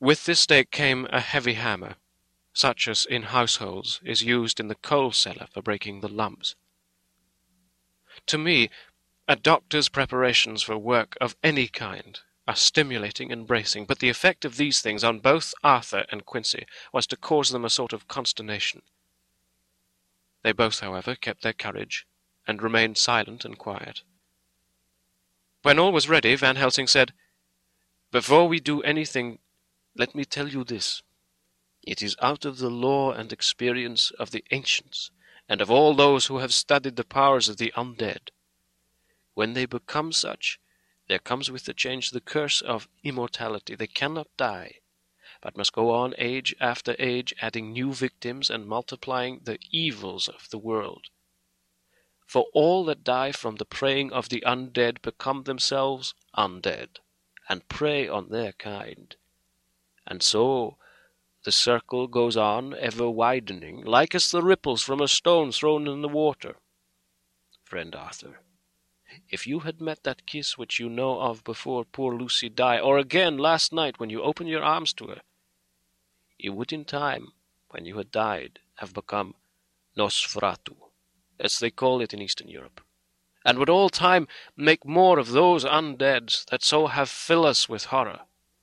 With this stake came a heavy hammer, such as in households is used in the coal cellar for breaking the lumps. To me, a doctor's preparations for work of any kind are stimulating and bracing, but the effect of these things on both Arthur and Quincy was to cause them a sort of consternation. They both, however, kept their courage, and remained silent and quiet. When all was ready, Van Helsing said, "Before we do anything, let me tell you this. It is out of the lore and experience of the ancients, and of all those who have studied the powers of the undead. When they become such, there comes with the change the curse of immortality. They cannot die, but must go on age after age, adding new victims and multiplying the evils of the world. For all that die from the preying of the undead become themselves undead, and prey on their kind. And so the circle goes on, ever widening, like as the ripples from a stone thrown in the water. Friend Arthur, if you had met that kiss which you know of before poor Lucy died, or again last night when you opened your arms to her, you would in time, when you had died, have become Nosferatu, as they call it in Eastern Europe, and would all time make more of those undead that so have filled us with horror.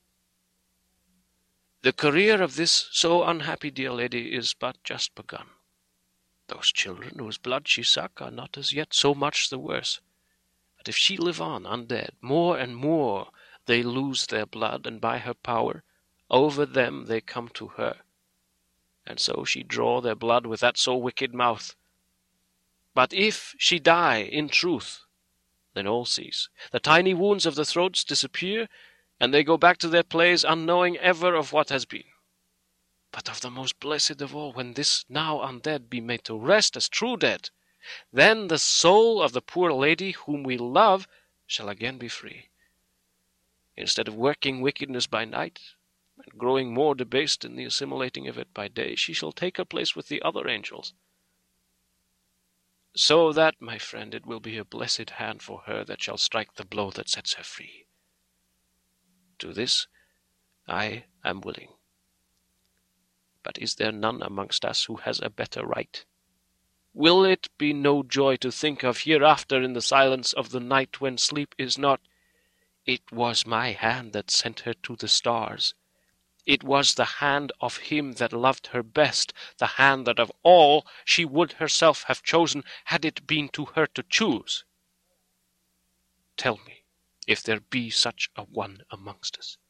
The career of this so unhappy dear lady is but just begun. Those children whose blood she suck are not as yet so much the worse. But if she live on undead, more and more they lose their blood, and by her power over them they come to her. And so she draw their blood with that so wicked mouth. But if she die in truth, then all cease. The tiny wounds of the throats disappear, and they go back to their place, unknowing ever of what has been. But of the most blessed of all, when this now undead be made to rest as true dead, then the soul of the poor lady whom we love shall again be free. Instead of working wickedness by night, and growing more debased in the assimilating of it by day, she shall take her place with the other angels. So that, my friend, it will be a blessed hand for her that shall strike the blow that sets her free. To this I am willing. But is there none amongst us who has a better right? Will it be no joy to think of hereafter in the silence of the night when sleep is not? It was my hand that sent her to the stars. It was the hand of him that loved her best, the hand that of all she would herself have chosen, had it been to her to choose. Tell me if there be such a one amongst us.